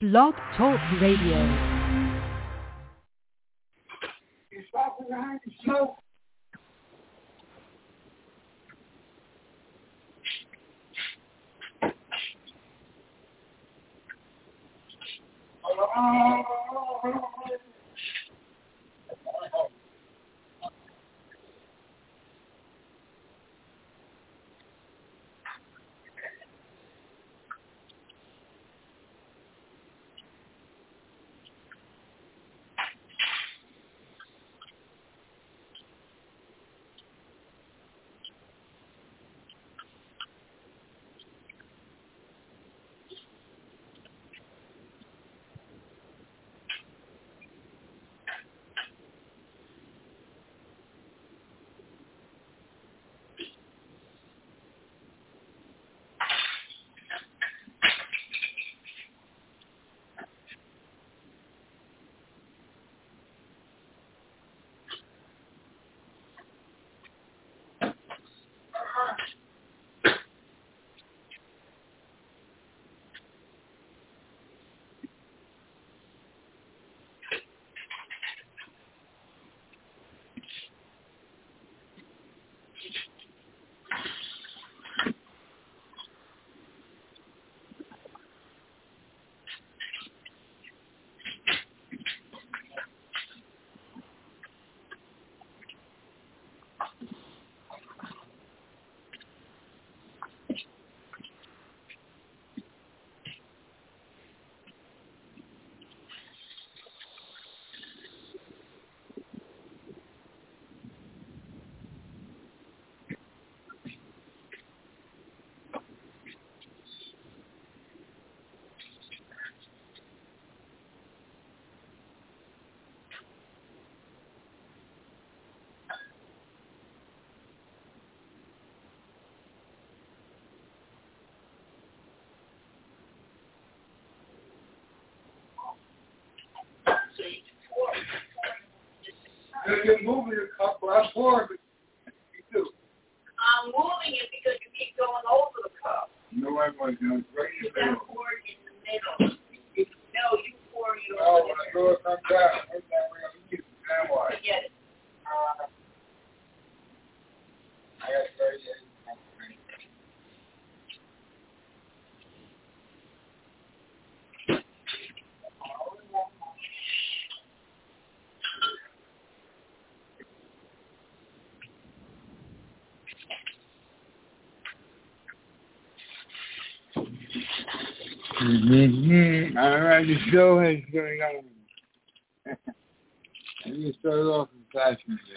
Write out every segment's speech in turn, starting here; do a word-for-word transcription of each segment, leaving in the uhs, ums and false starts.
Blog Talk Radio. You stop behind the smoke. You're moving your cup, but I'm pouring it. You do. I'm moving it because you keep going over the cup. No, I wasn't. I was right in You the middle. got to pour it in the middle. No, you pour it over Oh, when I go up, I'm down. I'm down. We're going to keep it that way. Forget it. Uh, I got thirty-eight. Mm-hmm. All right, the show has going on. And you started off in fashion there.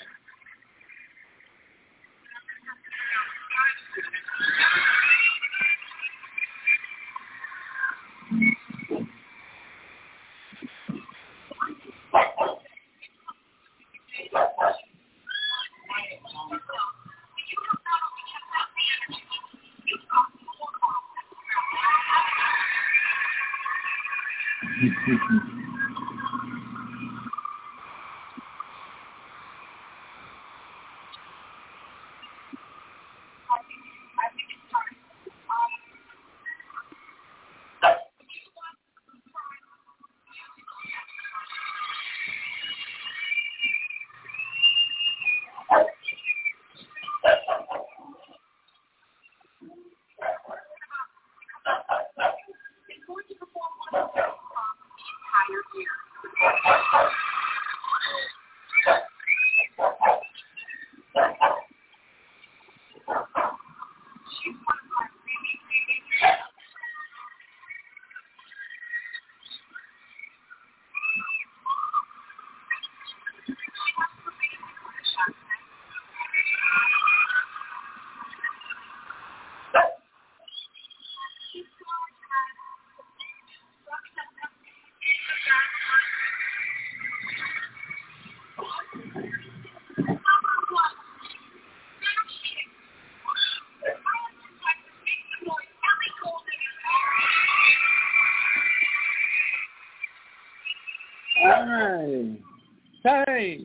Hey. Hey.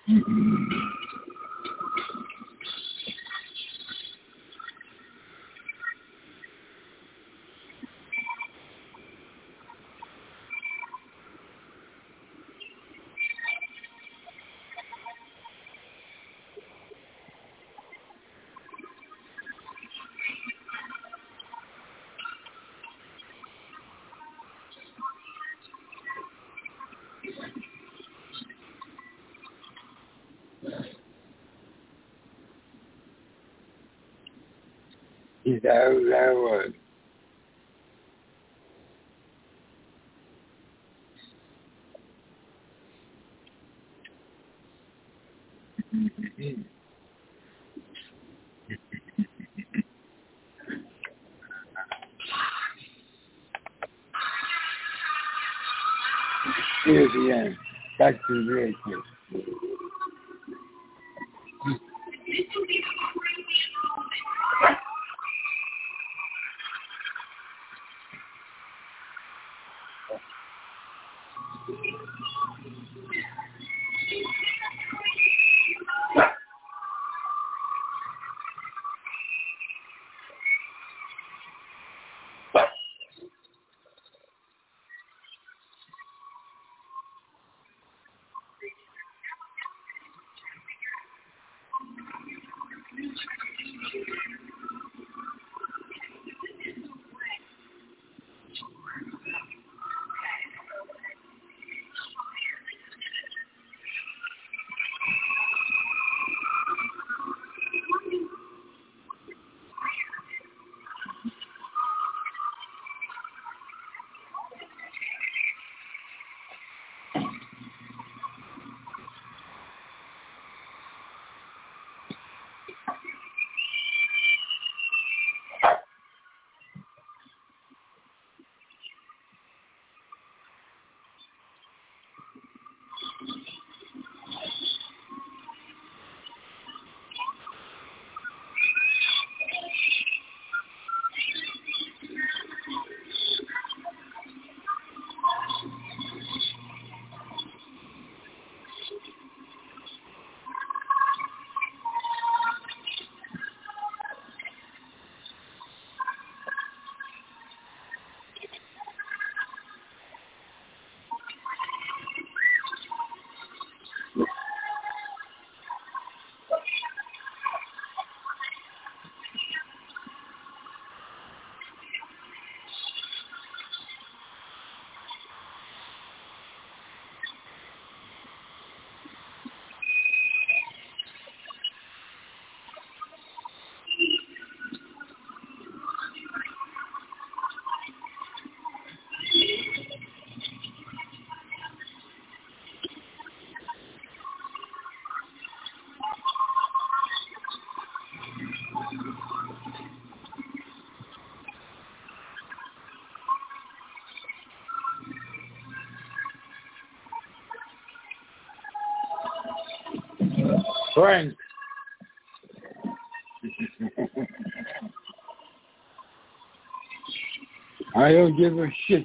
Is that how that was? Here's the end. Back to the radio. Frank. I don't give a shit.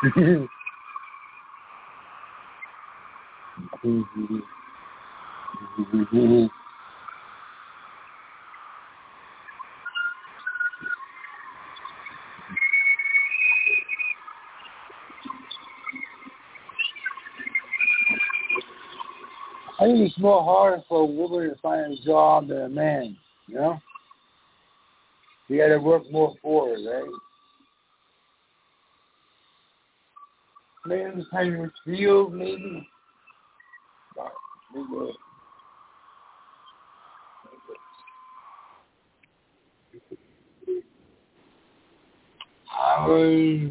I think it's more hard for a woman to find a job than a man, you know? You gotta work more for it, right? Man, kind of field, maybe. But, maybe. I was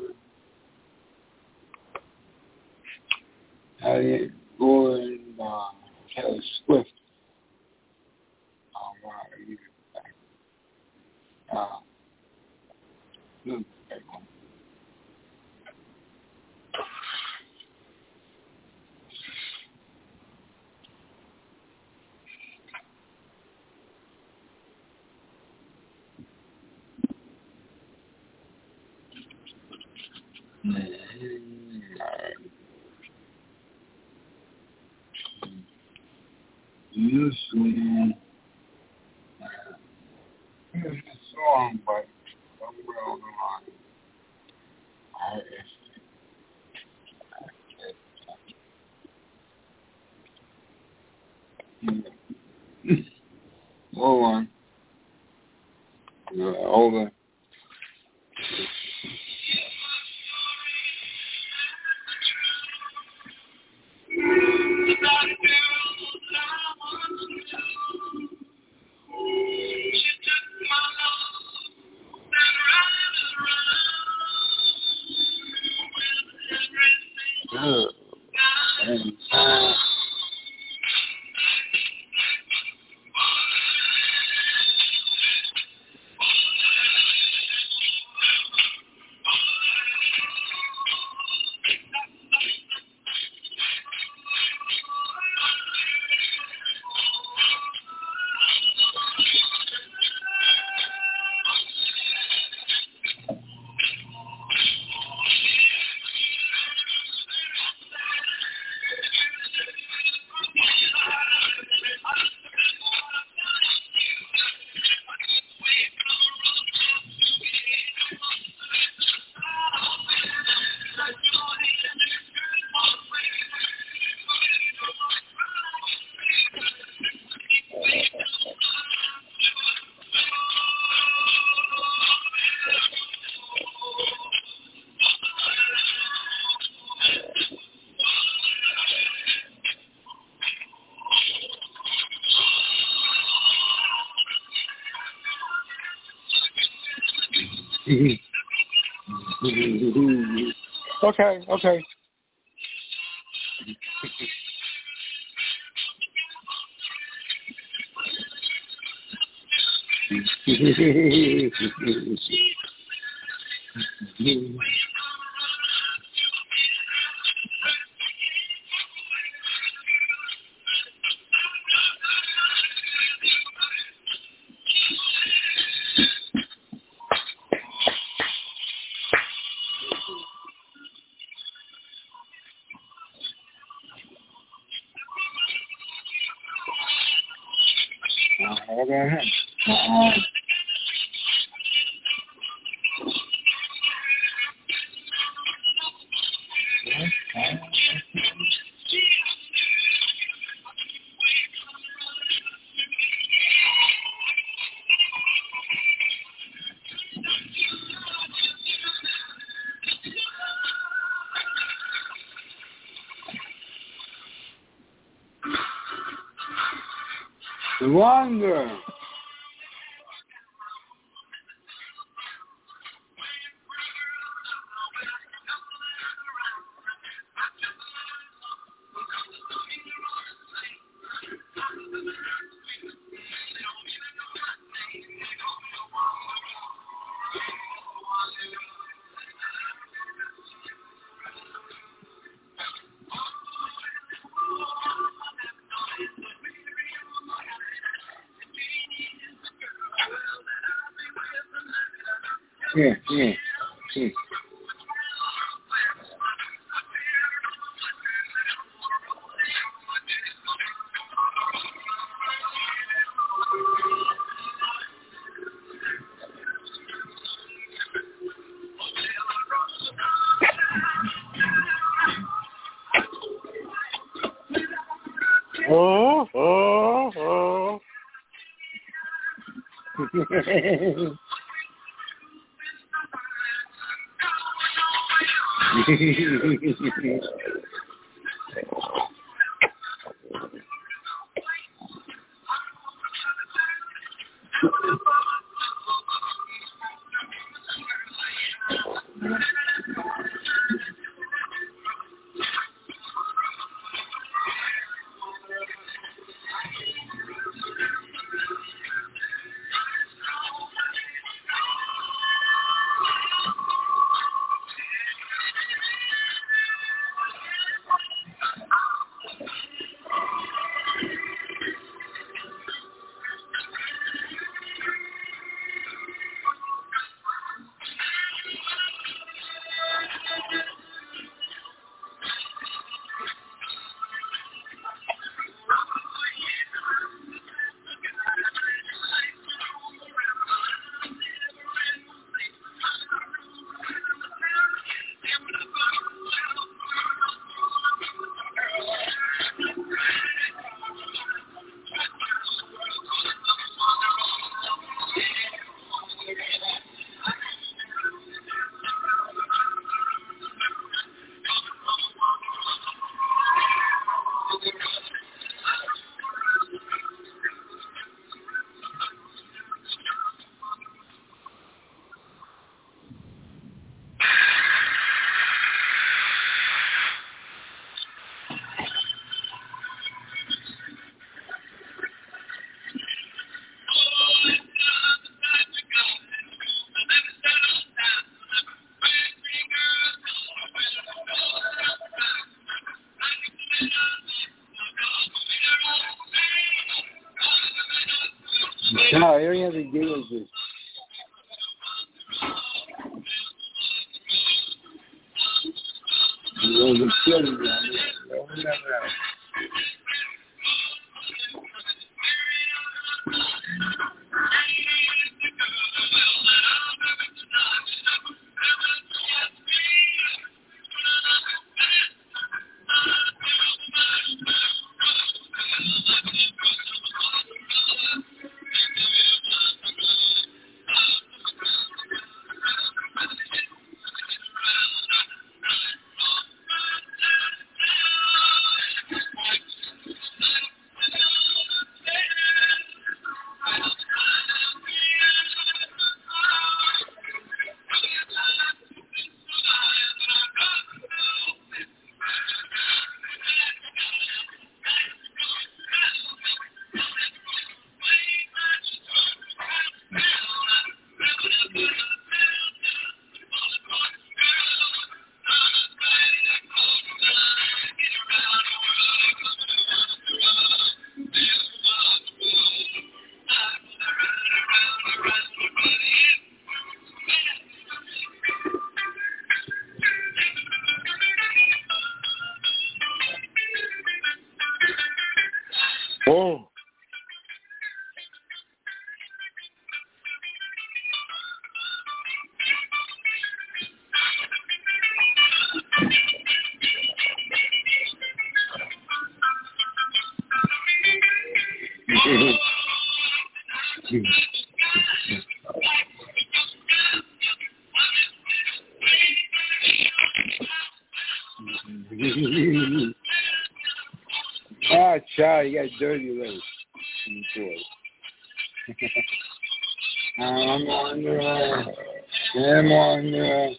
uh, I didn't go and uh, Taylor Swift. Um, uh, uh, mm, usually, uh, it's a song, but somewhere on the line, I it's, hold on, uh, over. Uh, and, uh, okay, okay. Okay. Uh-uh. Longer. Yeah, yeah, yeah. No, I already have a deal with this. No, no, no, no, no, no. Oh. Ah, child, you got dirty legs. I'm on the I'm on the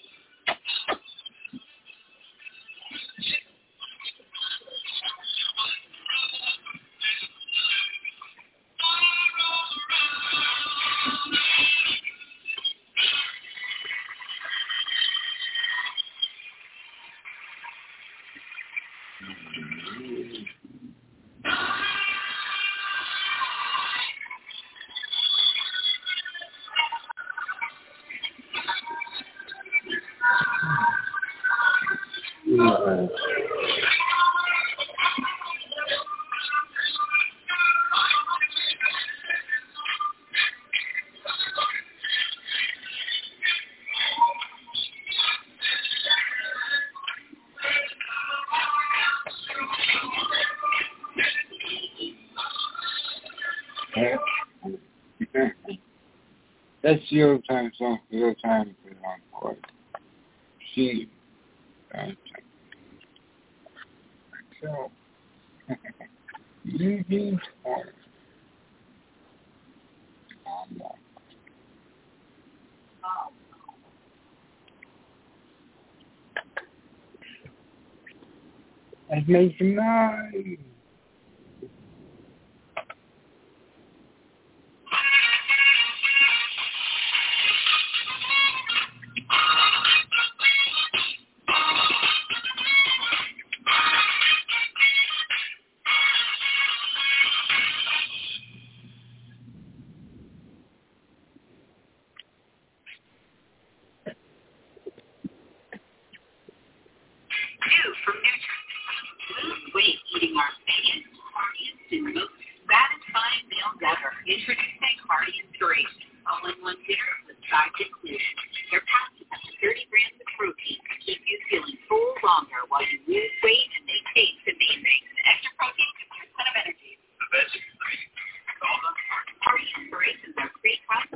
That's zero time song, zero time for one boy. She, uh, so, Eugene Horner. Um, Let's make some noise. New from Nutrient. Lose weight eating our biggest Cardian and most satisfying meals ever. Introducing Cardian three. All-in-one dinner with sides included. They're packed with up to thirty grams of protein to keep you feeling full longer while you lose weight, and they taste amazing. The extra protein gives you a ton of energy. The best is three. Cardian three is our free class.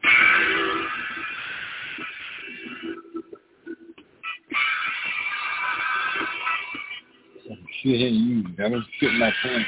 Shit hitting you. That was shit in my pants.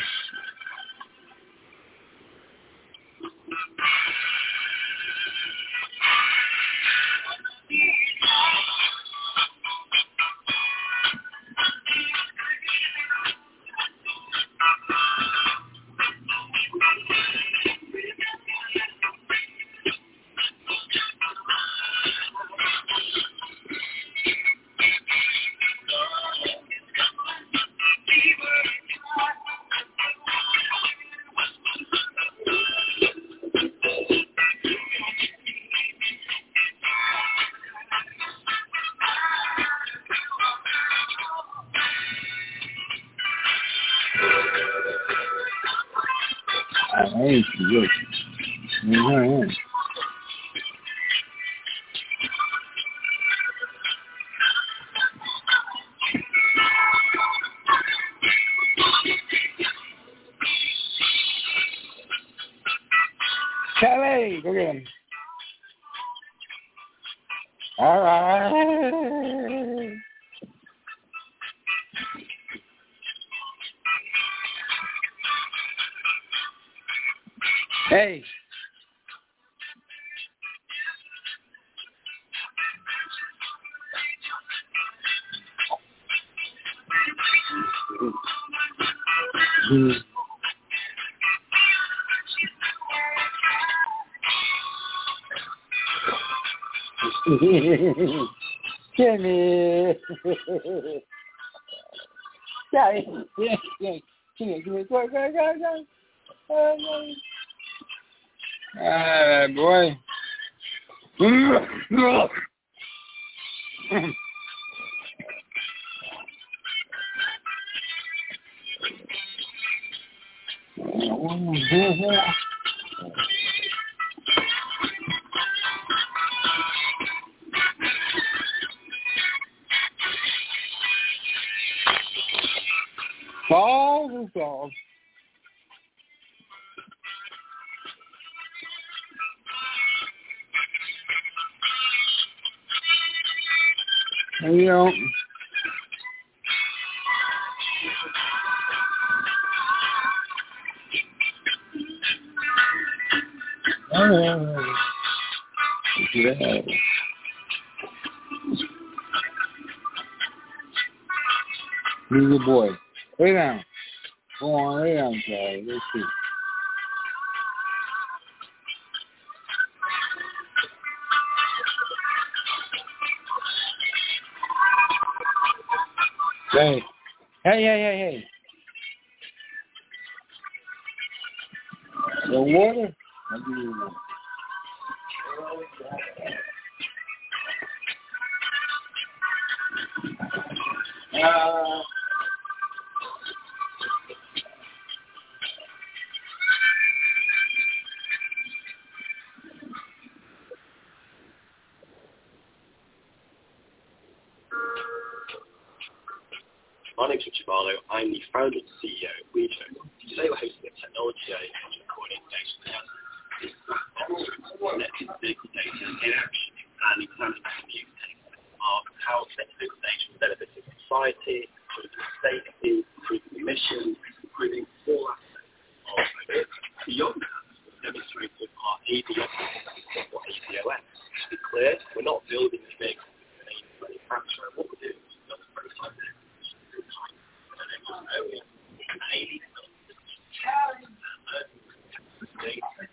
I ain't good. Mm-hmm. Kelly, go get him. All right. Hey. Mm. Jimmy. Daddy. Yeah, yeah. Jimmy, Jimmy, go, go, go, go. Oh, no. Ah, boy. Balls and balls. You know, oh, yeah. He's a boy. Lay down. Go on, lay down, Charlie. Let's see. Hey, hey, hey, hey, hey. The water? I'll give you water. Uh, My name's Richard Barlow. I'm the founder and C E O of WeChat. Today we're hosting a technology day and recording next vehicle data in action and examine computing of how vehicle data is benefiting society, improving safety, improving emissions, improving all aspects of mobility. Beyond that, we've demonstrated our A B S or A B O S. To be clear, we're not building the vehicle with an A B manufacturer. What we're doing is building a prototype vehicle time. And then just only an A B data,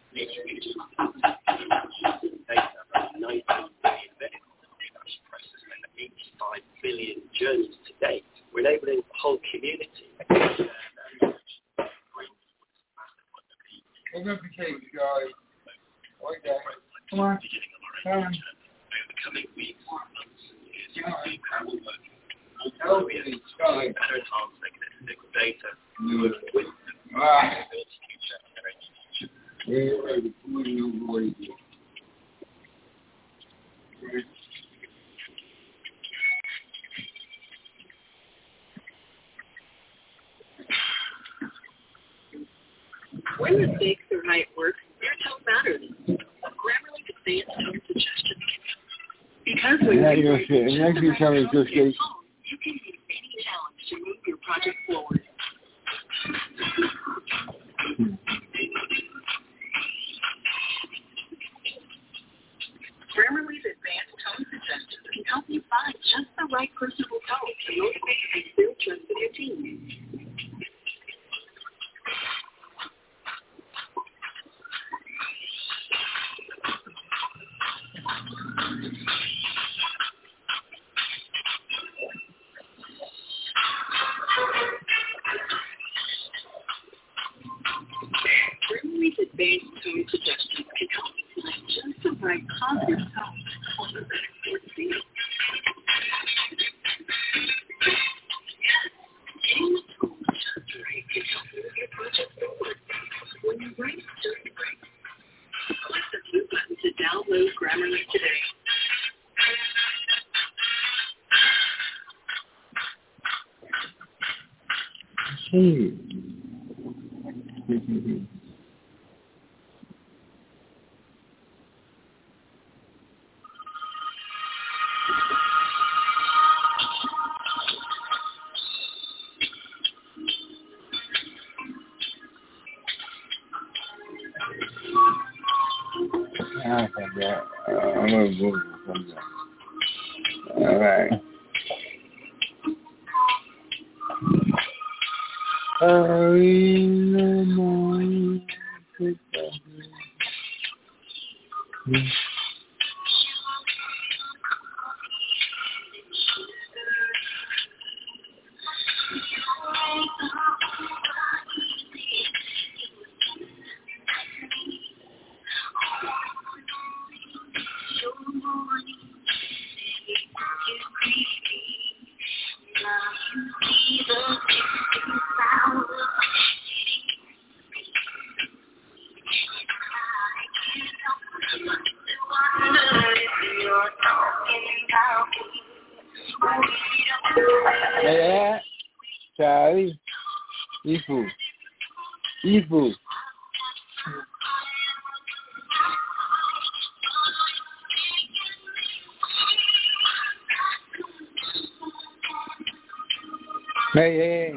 data about nineteen billion vehicles. We've actually processed over eighty-five billion journeys to date. We're enabling the whole community to share their knowledge, bring towards massive opportunity. We're going to be taking guys. Okay. Come on. Beginning of our own journey. Over the coming weeks, months, and years, you will see how we're working. Also, we have better enhance their vehicle data. We're working with them to build a future and their own future. We're ready to put you away. When mistakes are right work, their tone matters. Grammarly advanced tone suggestion. Because when Yeah, you you're use shit. just Next the you right tell me tone just in your say- phone, you can meet any challenge to move your project forward. Grammarly's advanced tone suggestions can help you find just the right personable tone to motivate and build trust with your team. Grammarly's advanced tone suggestions can help you find just the right positive tone for the better sports feel. Yes, getting the tone just right can help move your project forward. When you write just right, click the blue button to download Grammarly today. Hey. I forgot. Uh, I'm gonna Google something. All right. Early in the morning, pick up the- Yeah, Charlie. Ifu. Ifu. Hey, hey.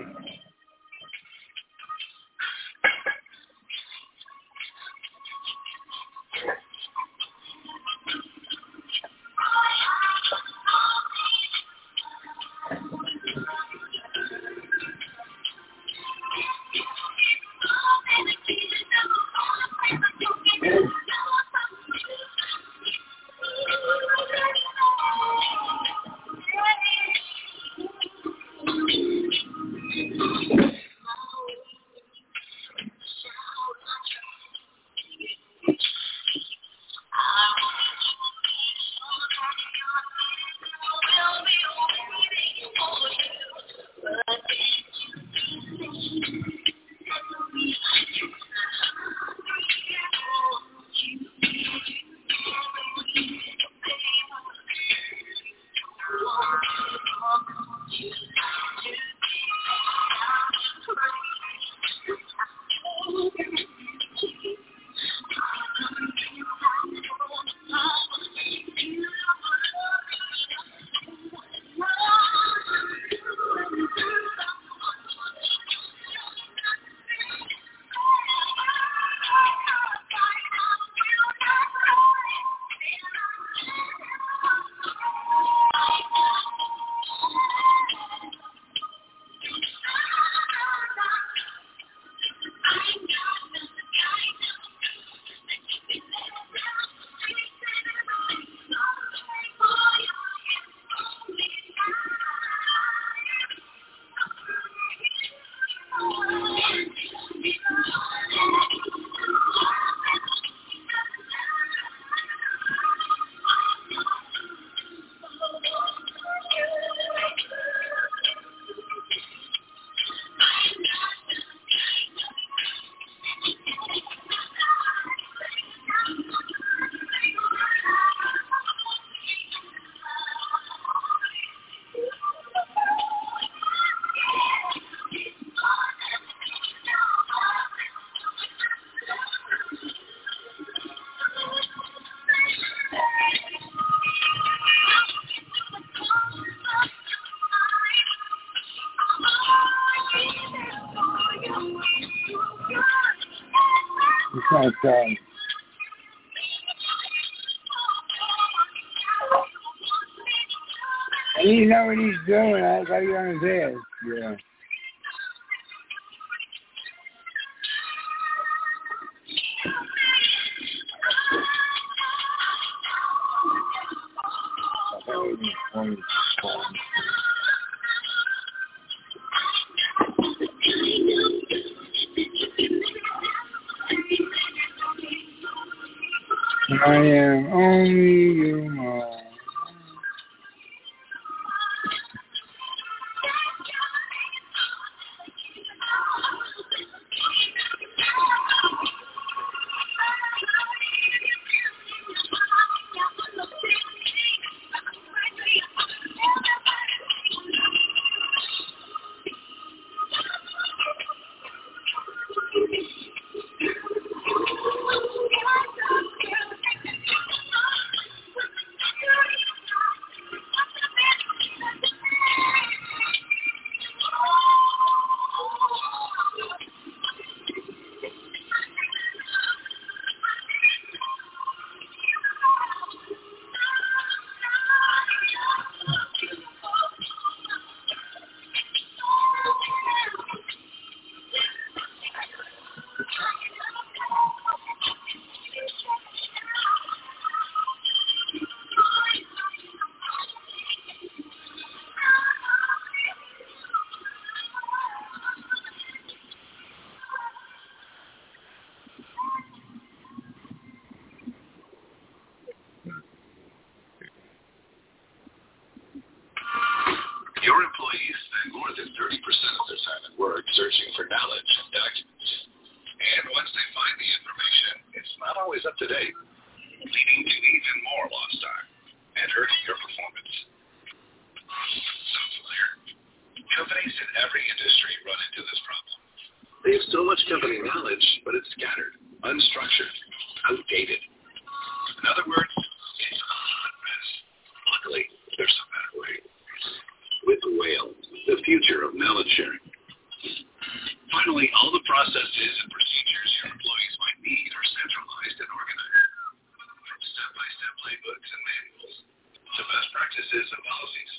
Okay. And you know what he's doing. That's how you on his head. Yeah. I am only human. Your employees spend more than thirty percent of their time at work searching for knowledge and documents. And once they find the information, it's not always up to date, leading to even more lost time and hurting your performance. Sound familiar? Companies in every industry run into this problem. They have so much company knowledge, but it's scattered, unstructured, outdated. In other words, it's a hot mess. Luckily, there's a better way. With Whale, the future of knowledge sharing. Finally, all the processes and procedures your employees might need are centralized and organized, from step-by-step playbooks and manuals to best practices and policies.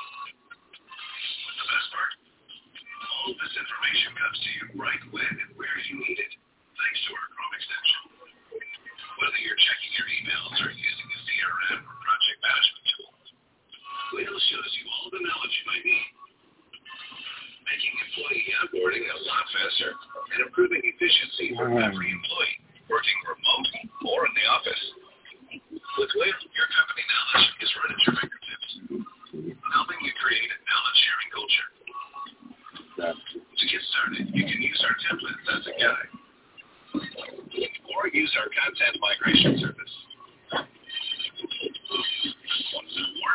The best part? All of this information comes to you right when and where you need it, thanks to our Chrome extension. Whether you're checking your emails or using a C R M or project management tool, Whale shows you all the knowledge you might need, making employee onboarding a lot faster and improving efficiency for every employee, working remote or in the office. With Whale, your company knowledge is right at your fingertips, helping you create a knowledge-sharing culture. To get started, you can use our templates as a guide, or use our content migration service. Want to know more?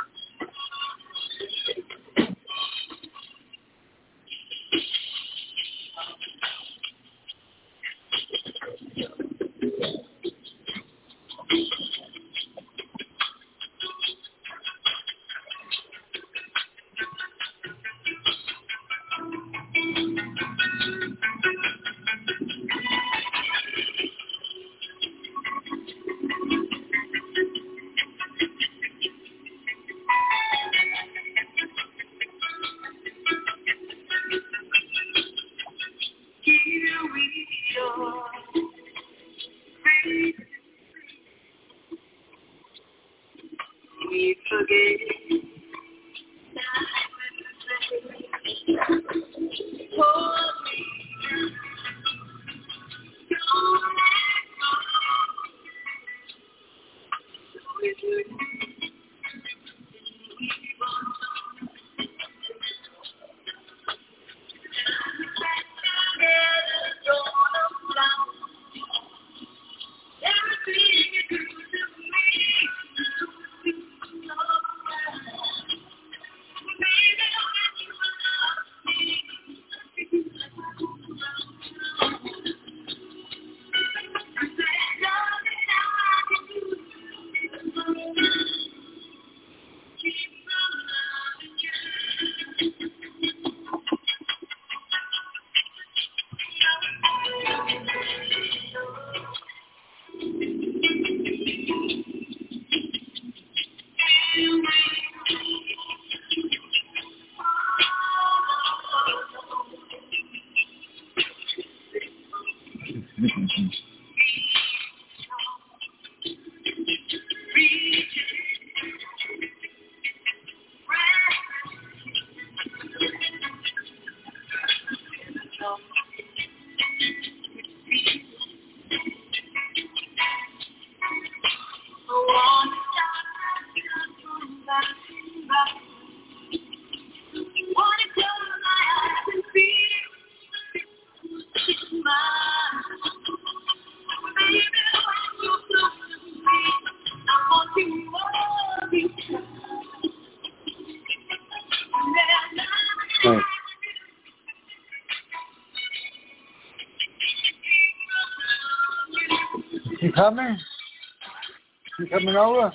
coming? You coming over?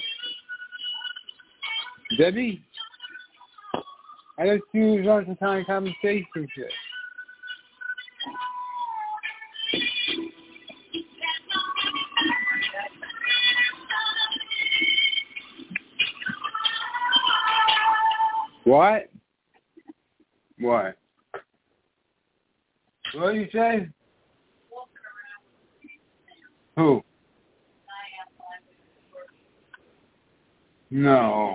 Debbie? I just use on some kind of conversation shit. What? What? What did you say? Who? No.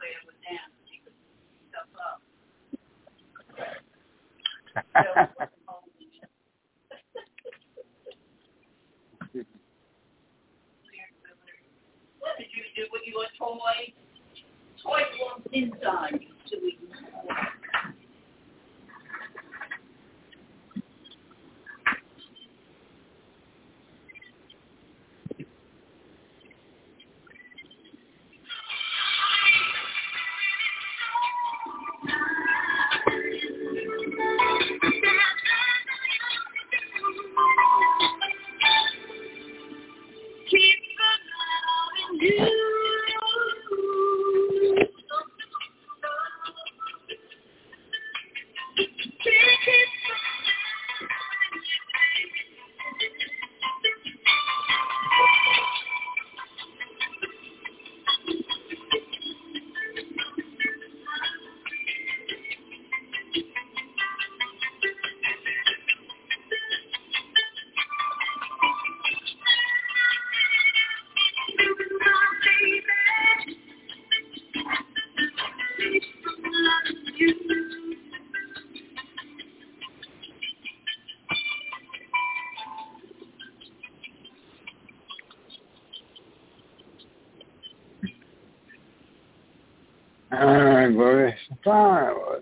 What did you do with your toy? Toy was inside you, so we Alright, boy. Fine, boy.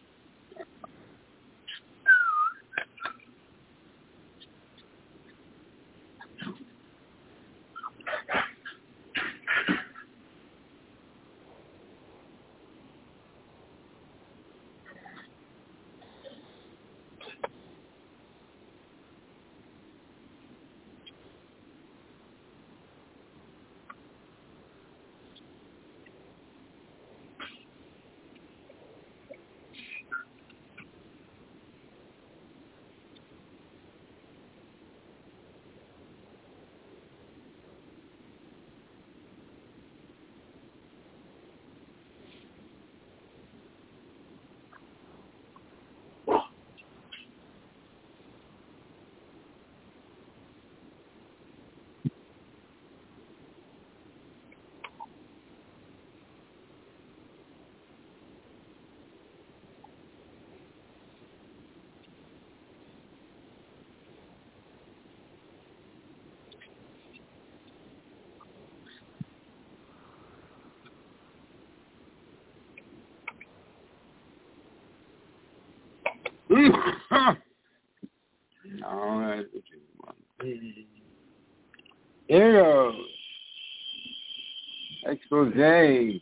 No, that's what you want. Here goes. Expose.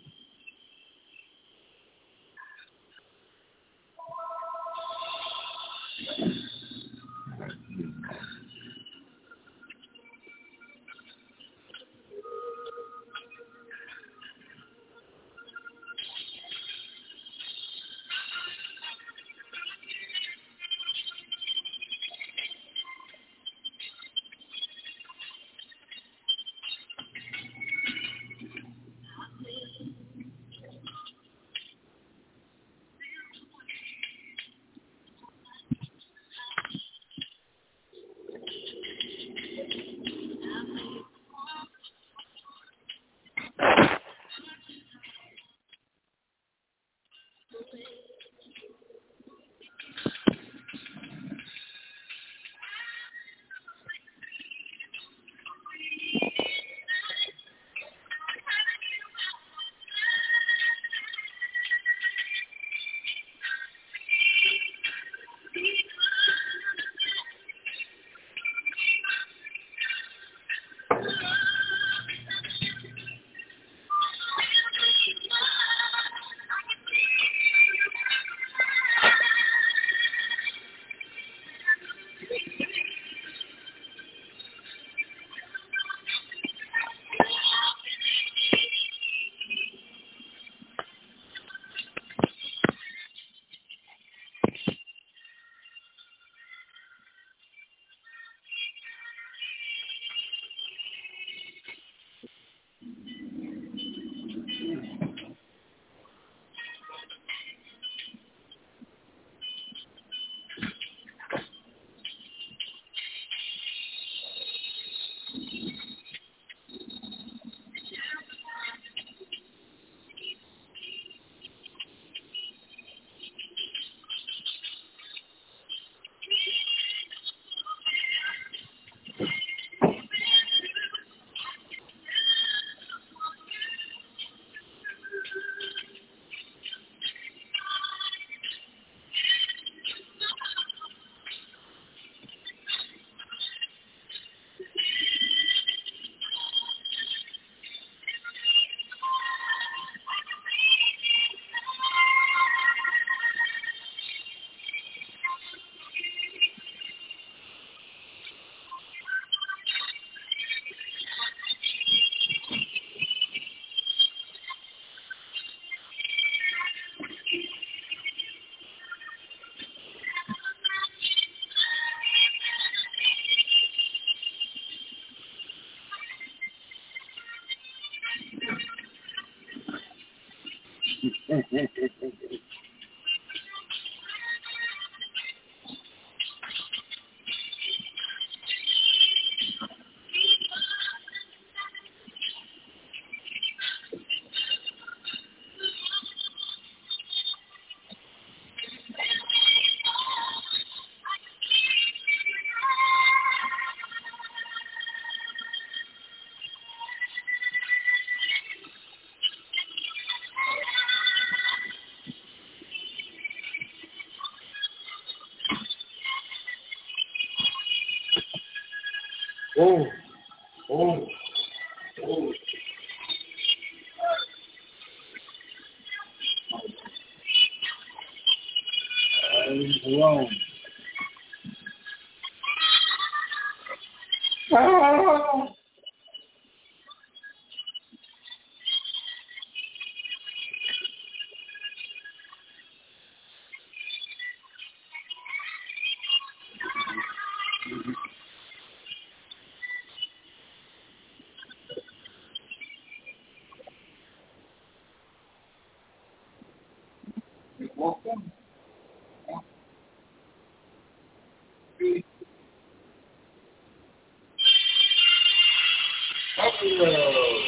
Oh, oh, oh. I'm alone. Ah! Welcome. Hello.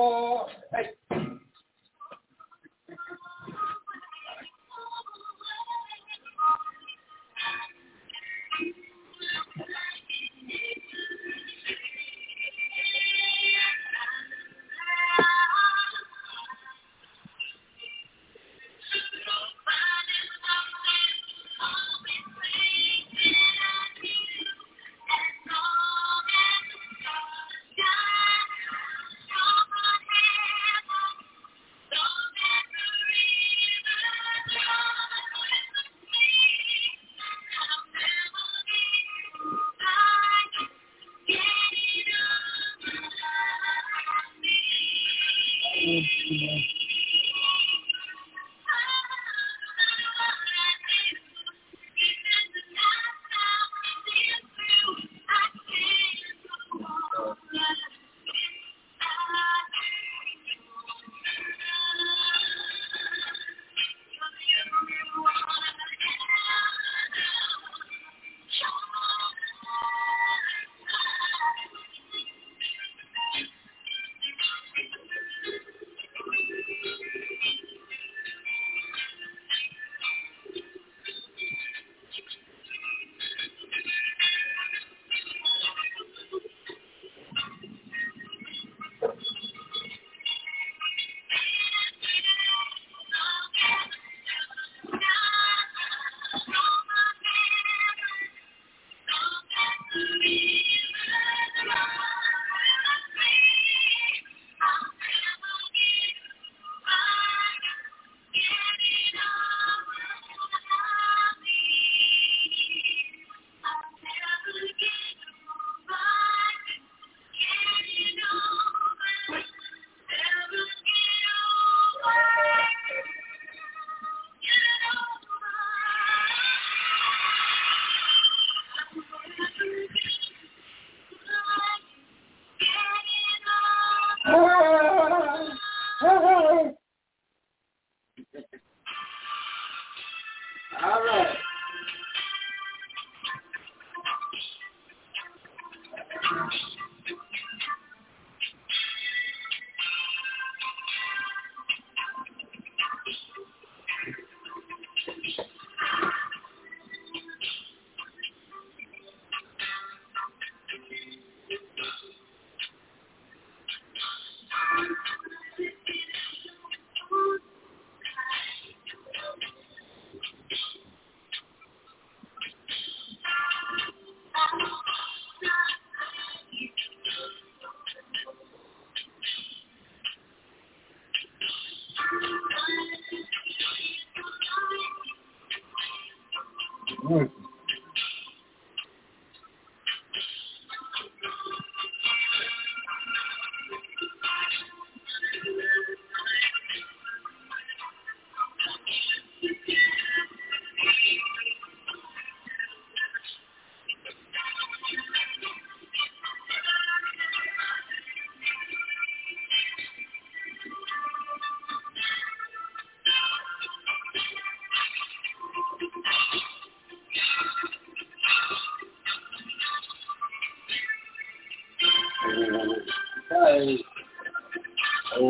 Oh, hey. All right. Right. Hey. Oh.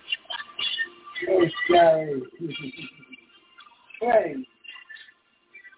Hey, guys. Hey.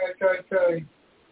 I try to tell you.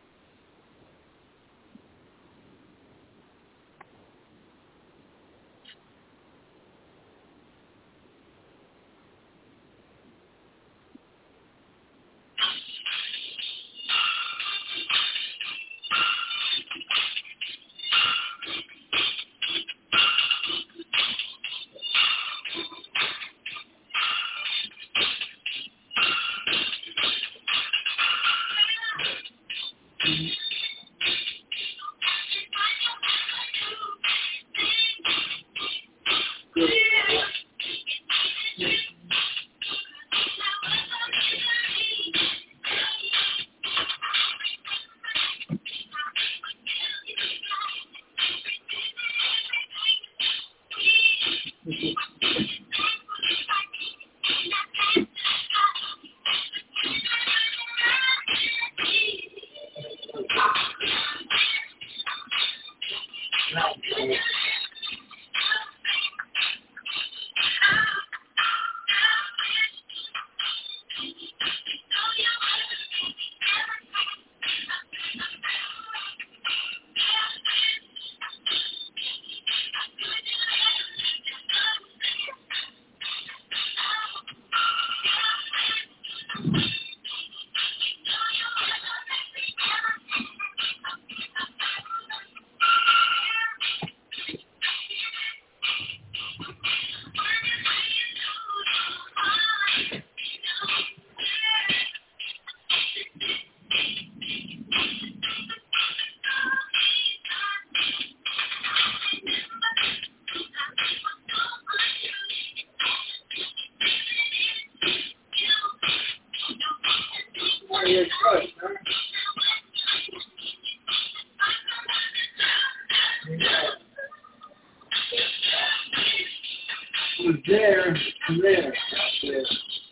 Was there, there, there.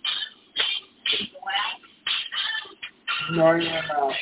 No, you're not.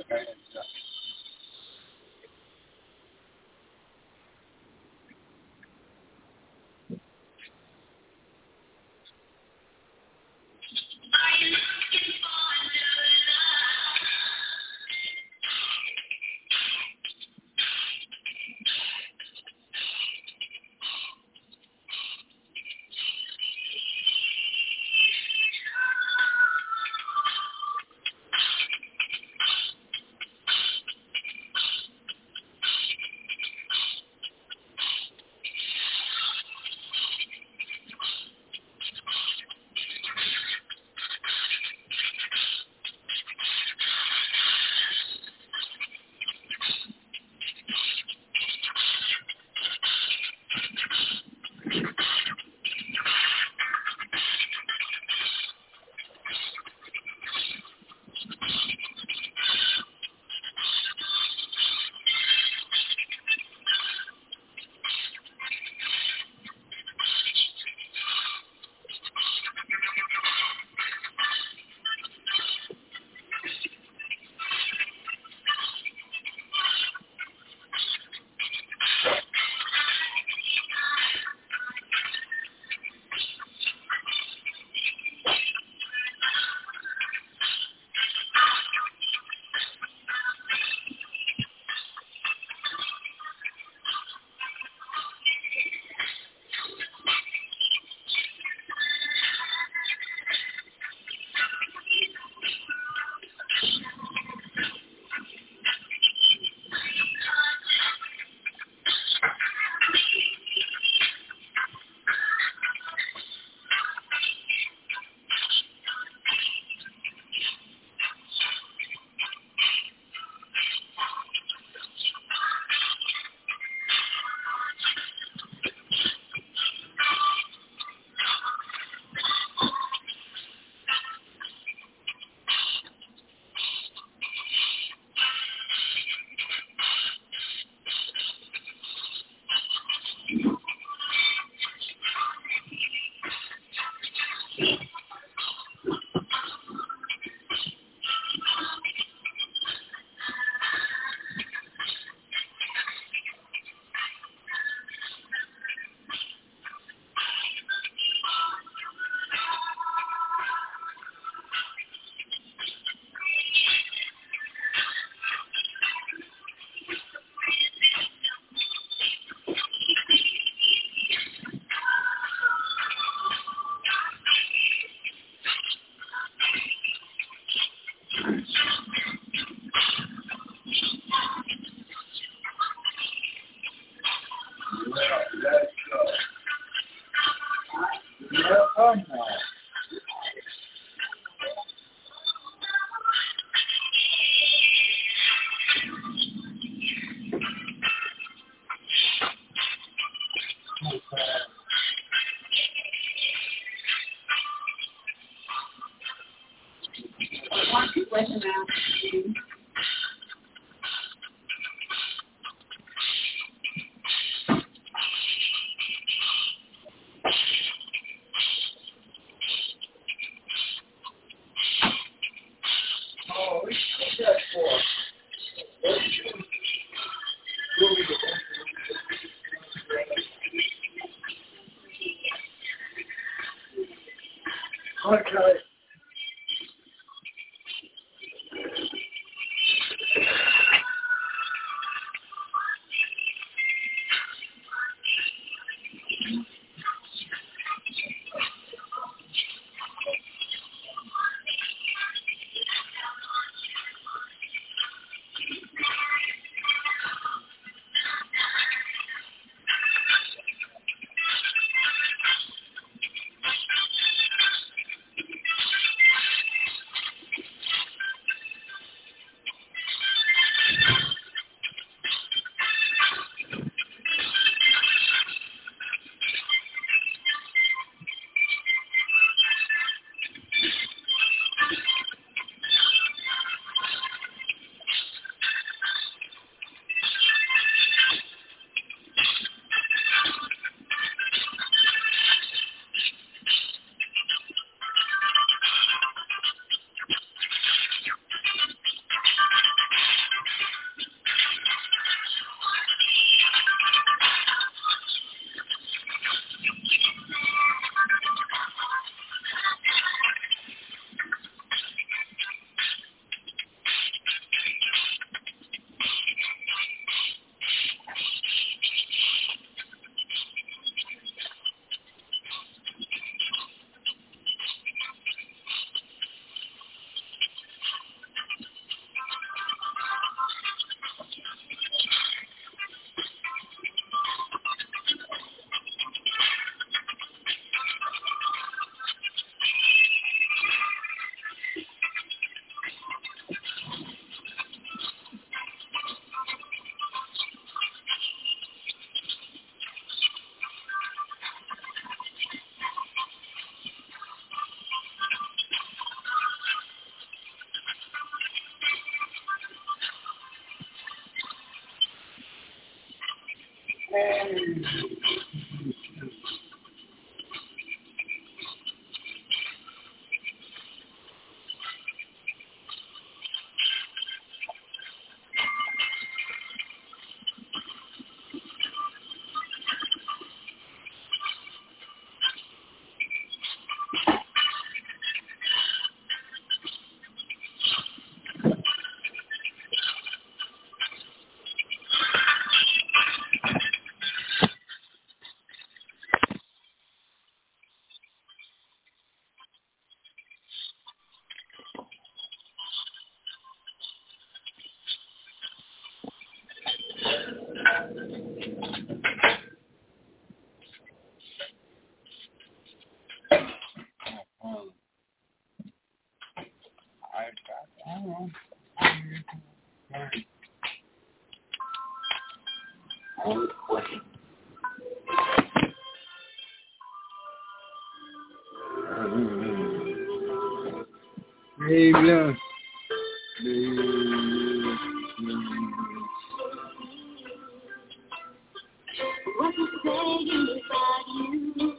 man. Okay. Amen. What you saying about you?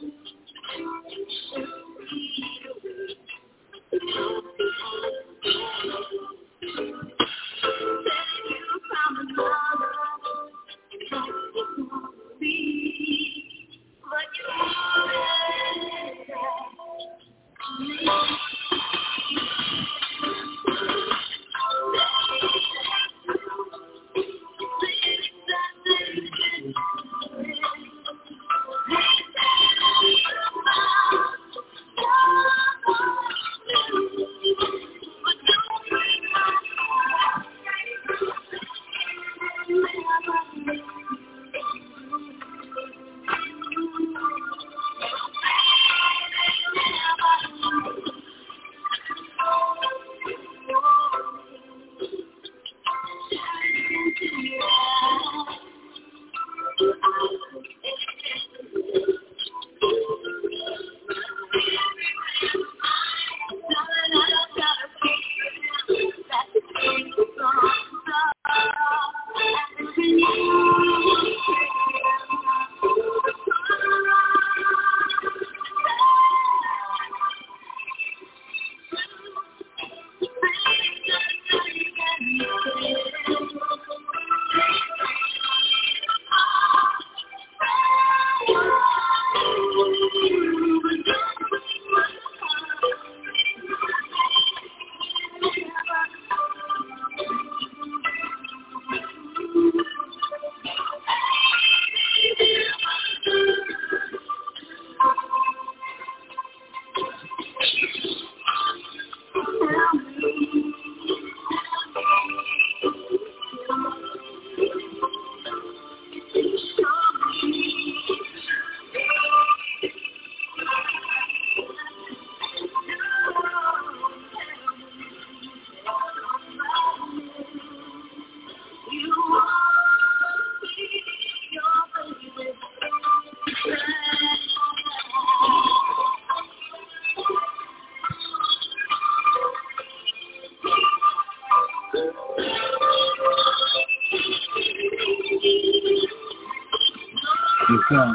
Yeah.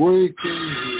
working here.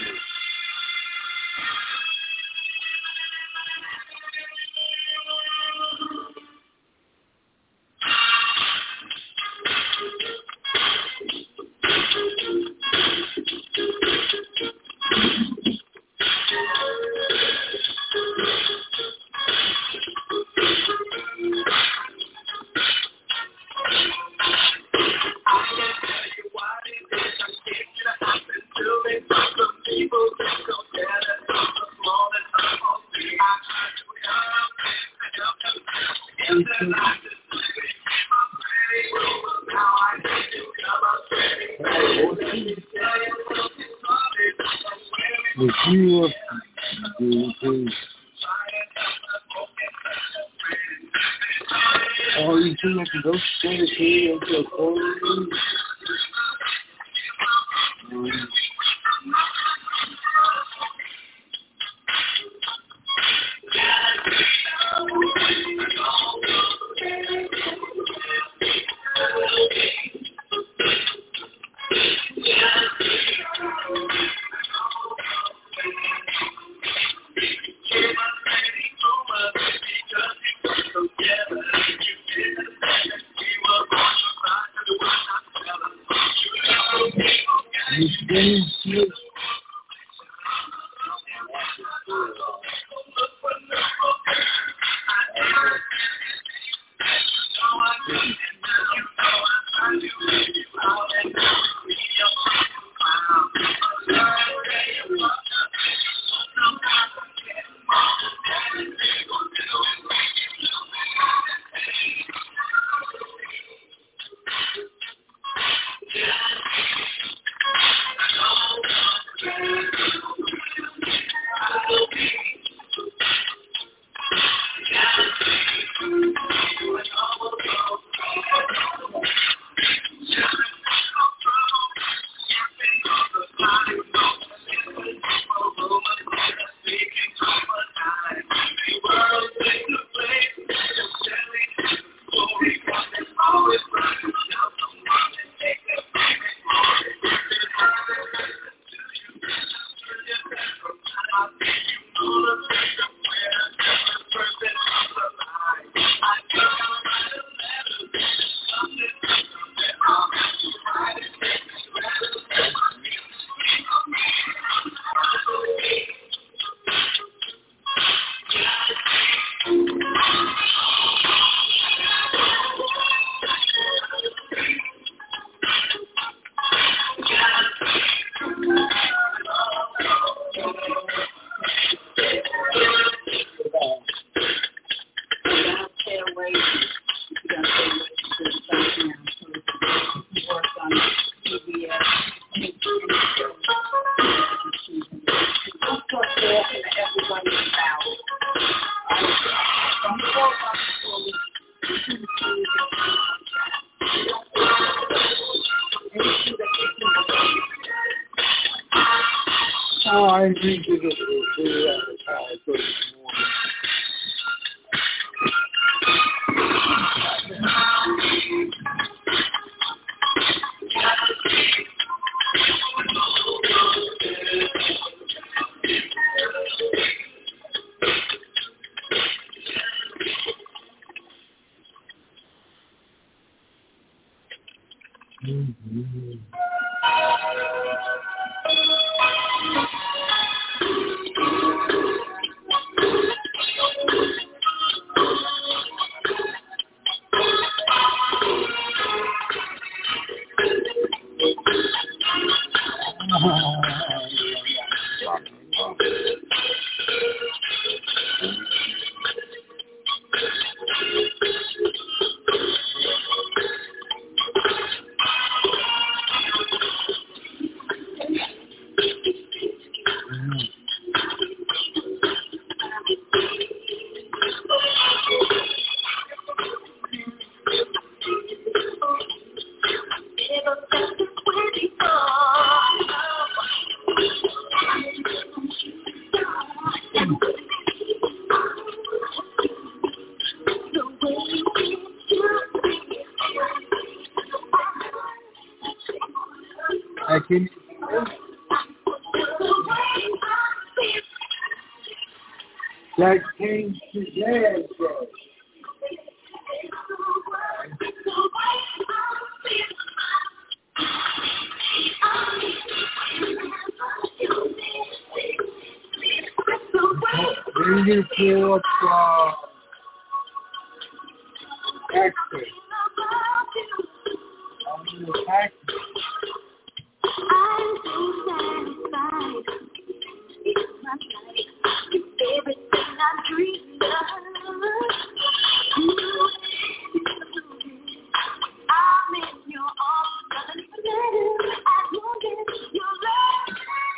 The view of the oh, you think I can go straight to see into a cold room? Um, oh, I agree with it. Mm-hmm. I can That changed today, bro. We're going to pull up uh, Texas. I'm going to Texas. I'm so satisfied. It's my life. It's everything I dreamed of. I'm in your arms. Nothing matters as long as you love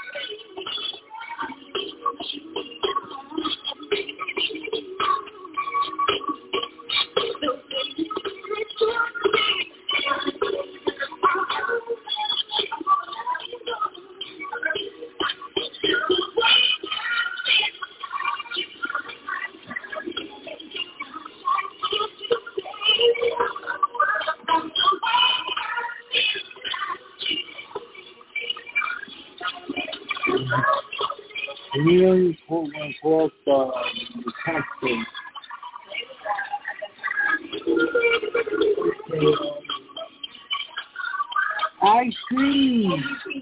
Really quote unquote uh, Texas. Ice cream.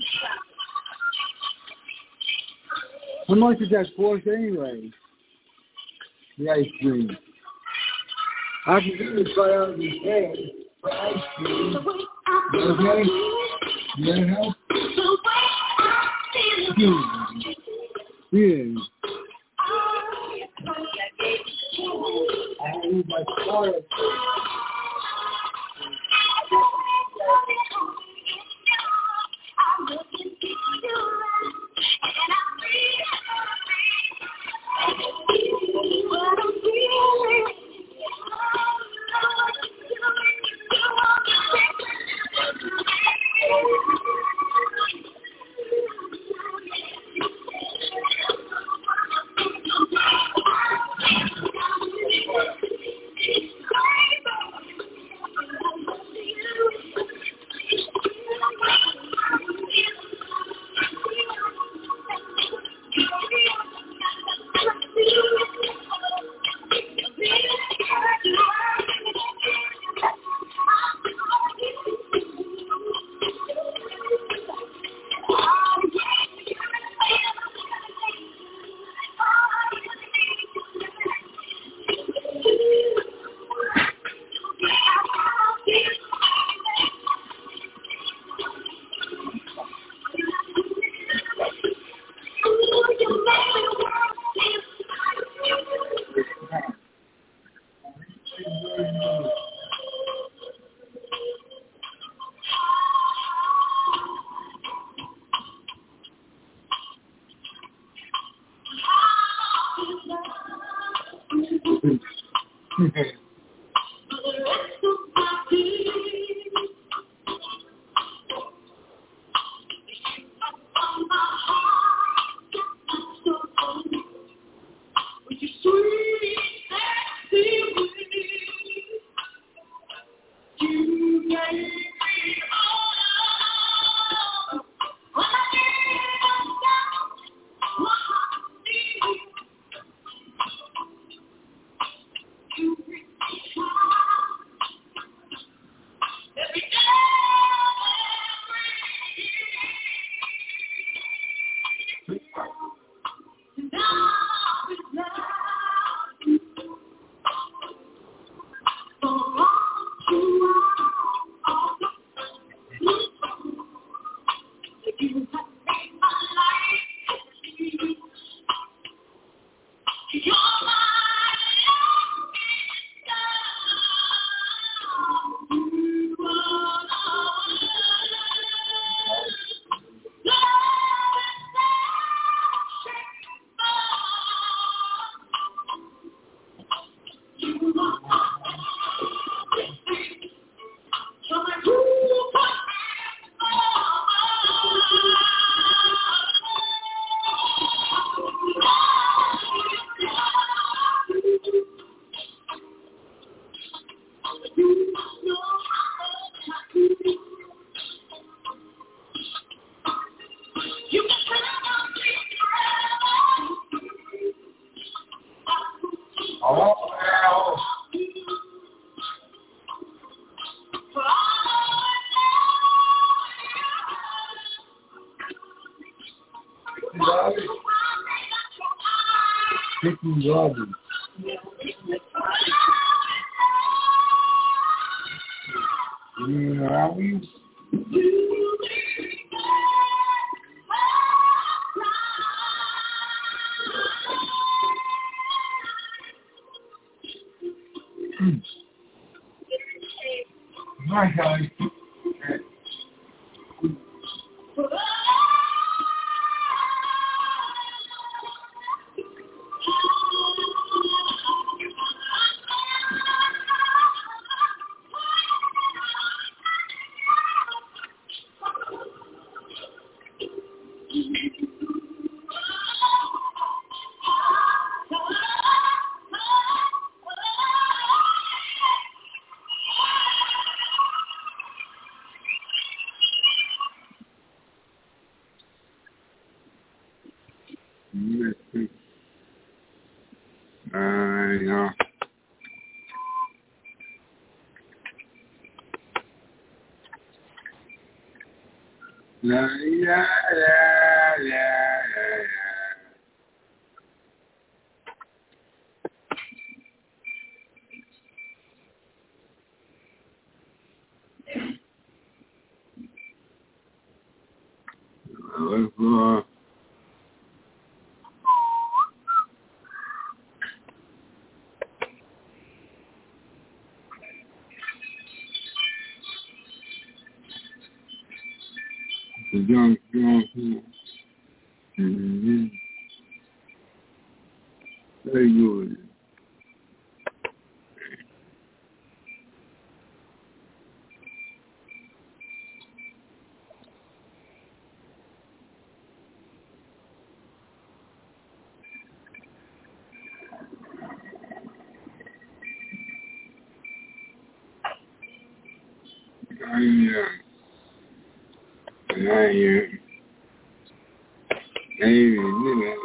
How much is that cost anyway? The ice cream. I can get it right out of the head for ice cream. Okay? You know? Yeah. I need my car. Ricky Robbins. Yeah, we. Hi guys. Uh, yeah. La, yeah, yeah, yeah, yeah. Uh, the young, young, mm-hmm. Very good. I am. I am. I am.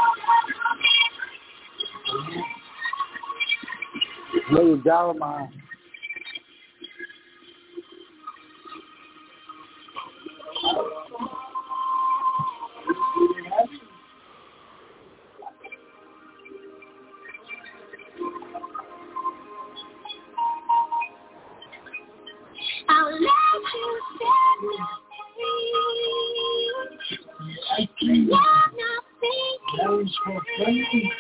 Little Dollar was for friends.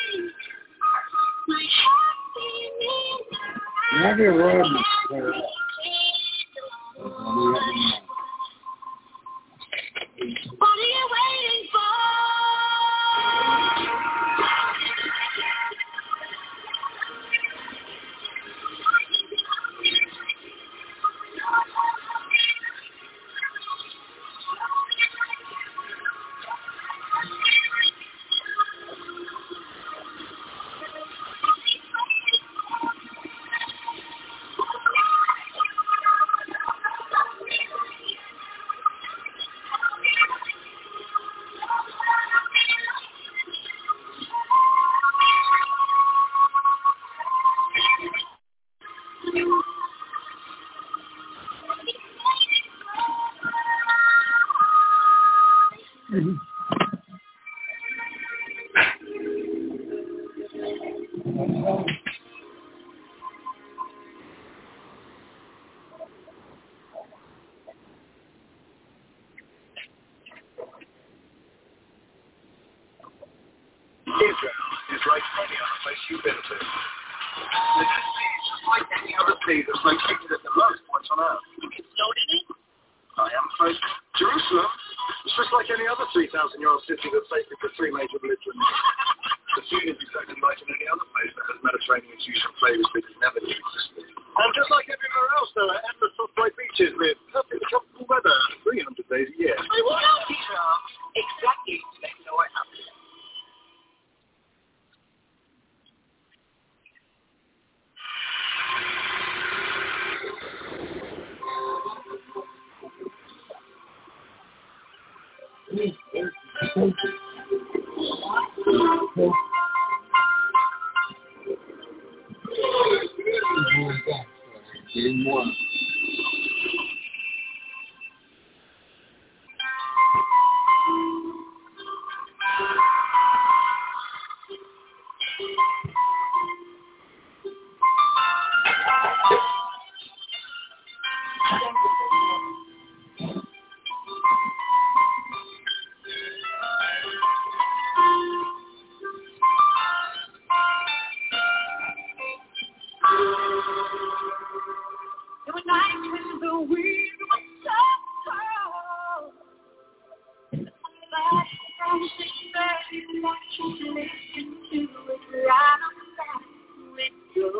Never wrote this for us. What are you waiting for? Israel is like any other place you've been to. The Dead Sea is just like any other sea that's located at the lowest point on Earth. It's snowed in it? I am afraid. Jerusalem is just like any other three thousand year old city that's faced with three major belligerents. The sea is exactly like in any other place that has Mediterranean usual flavors that has never existed. And just like everywhere else, there are endless soft-white beaches with perfectly tropical weather three hundred days a year. Wait, what else? Exactly. They know what happened. More. There were nights when the wind was so cold. But from six thirty to watching to listen to it right on the back window.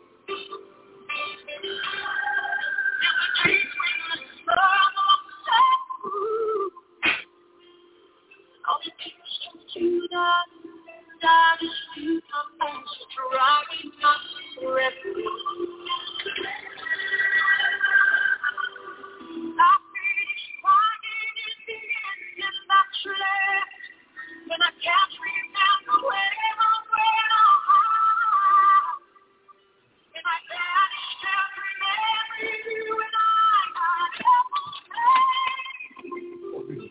There were days when the sun was so cool. All the people come to the dark street of Manchester, driving up forever. I finished crying in the end in my trip when I can't remember where I went or how. And I vanished every memory you and I had ever made.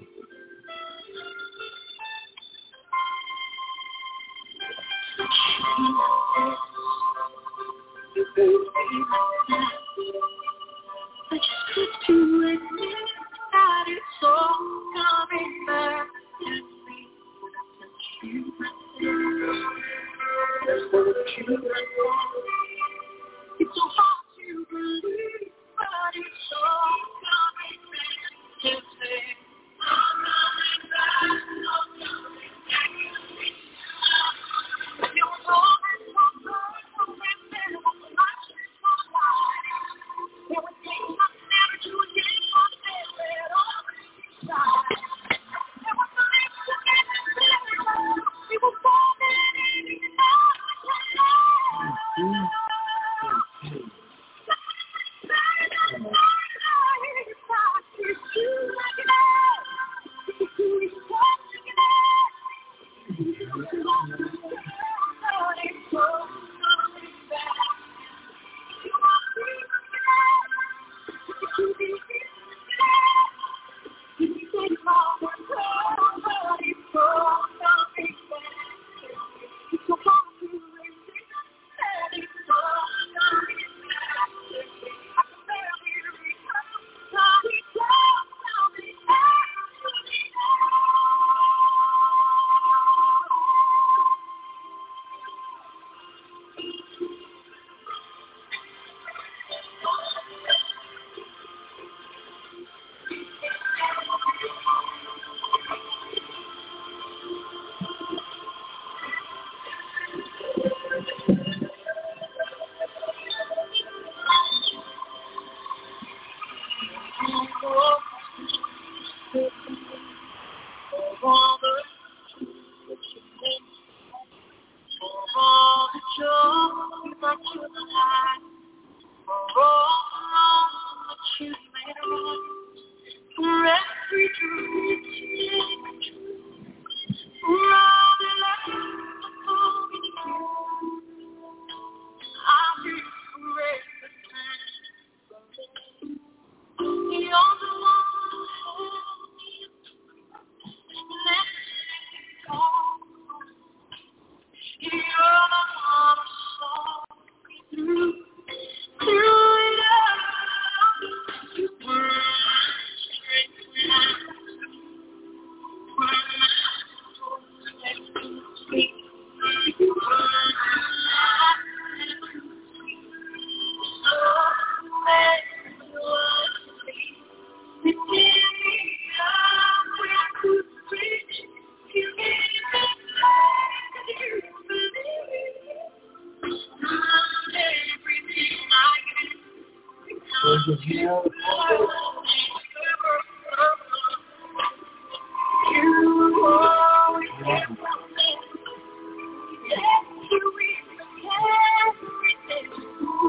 I just have to admit that it's all coming back to me. It's so hard to believe, but it's all coming back to me. All coming back, all coming back to me. It was always so good, so pretty, it was much so light. It was things I never do again, I feel it all inside. time for all that you made right, for every dream you true, for all the lessons of you. I'll be forever thankful. You're the one who helped me, let me go. You're the one who saw me through, through it all. You were my strength when I were my soul let me speak. You were my life, so many was you gave me love when I could reach. You gave me life, you believe. I'm everything I can. There's a hell. You always give me. Yes, you will everything.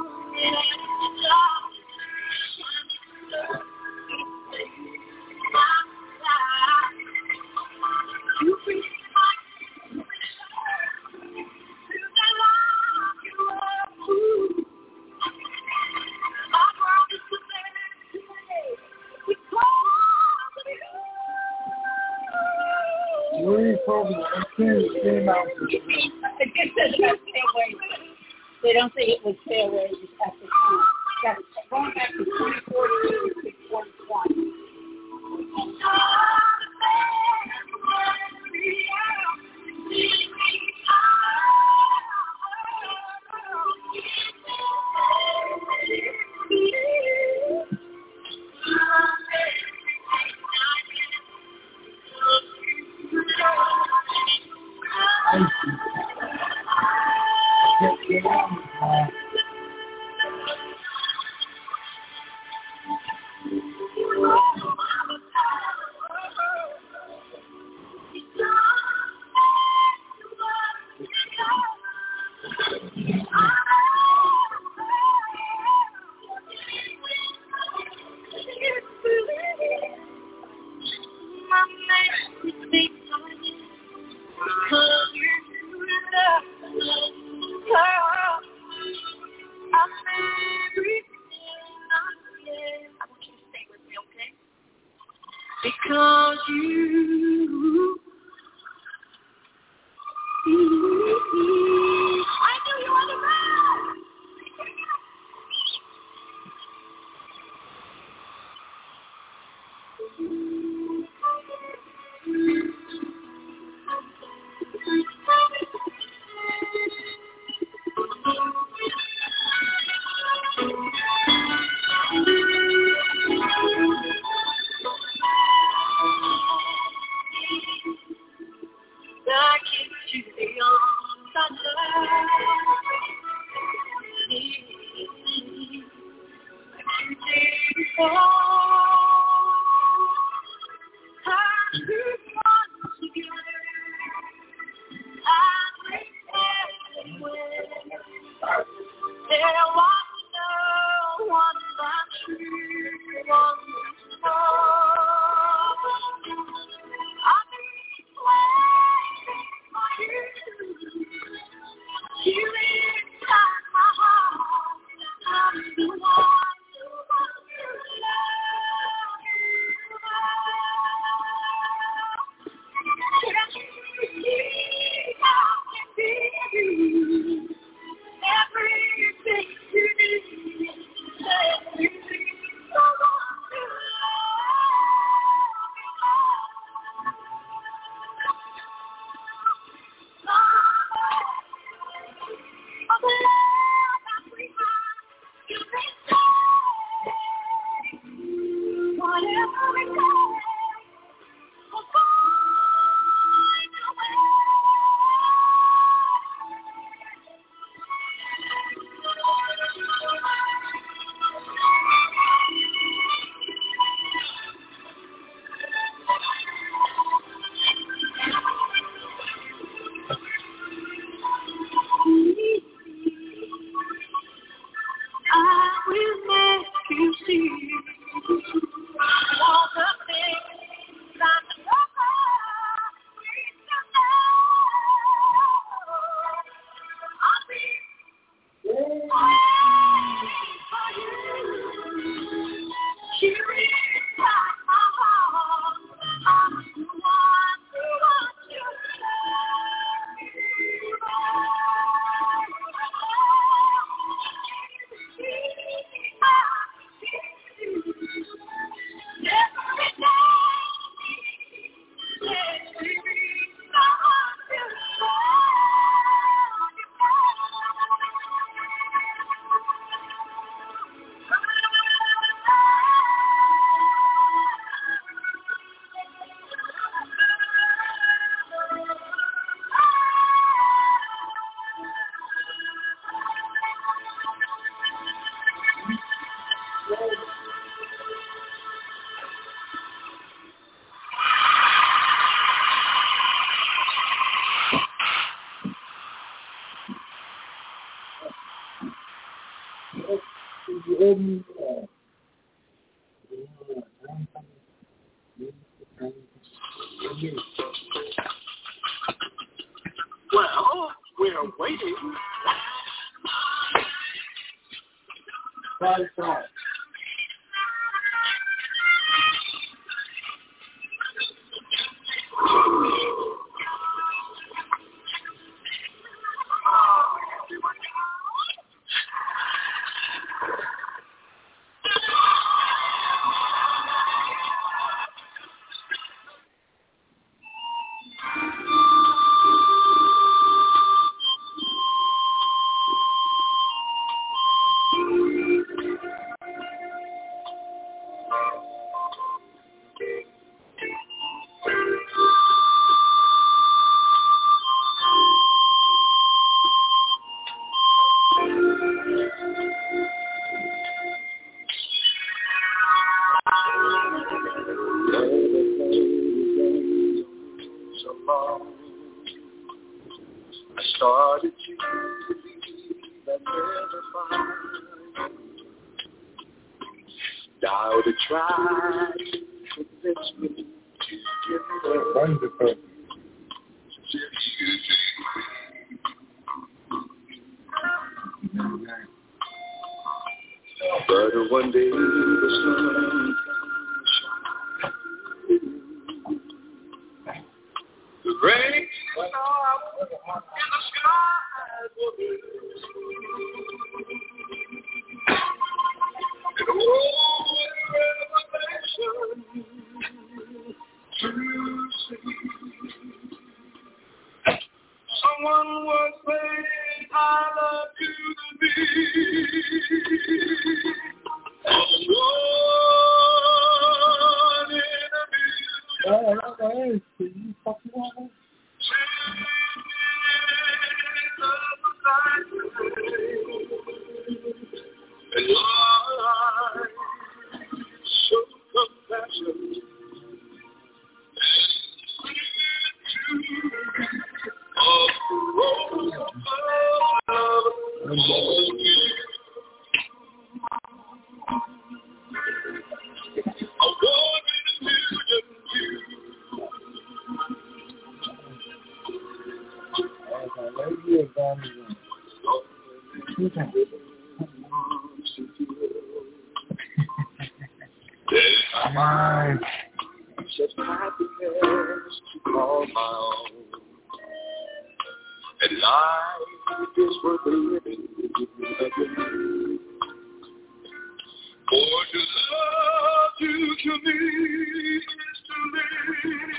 You bring my to the love you love. My world is the same today because of you. Where are you from? I'm saying the same out. It just says about tailways. They don't say it was tailways at the time. Got it. Going back to twenty fourteen to twenty twenty. Because you, I knew you were the man. Back into the arms I love. Like you did before. Time to run together. I think everywhere. There was no one but you. One before. I've been waiting for you. You inside my heart. I'm the one who wants to love you. Can't you see I can be everything to Well, we're waiting. Five, five. I started to believe I'd never find. Now to try to convince me to give it up. Wonderful. But one day the sun comes shining. The rain in the sky will be. And oh, revelation to see. Someone was saying, I love you to me. Oh, okay. You fucking want and life so compassion of the road of love. Mine. Such happiness to call my own, and life is worth living again. For to love you to me is to live.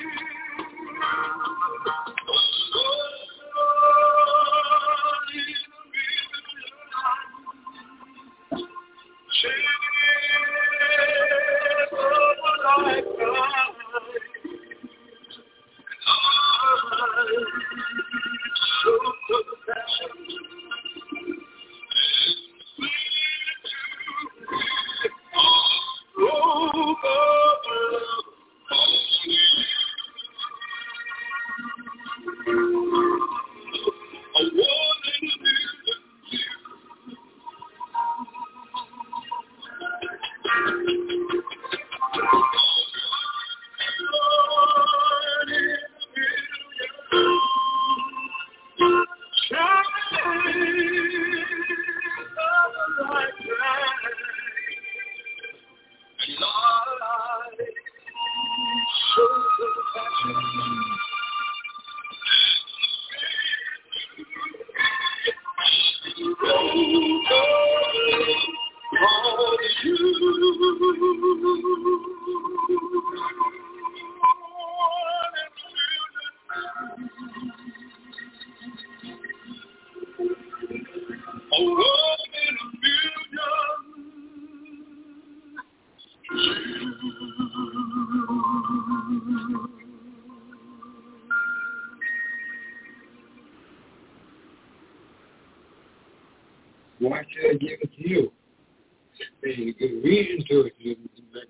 said give it to you. There's a good reason to it. You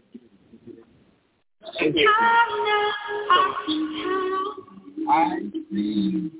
I know I can count. I see.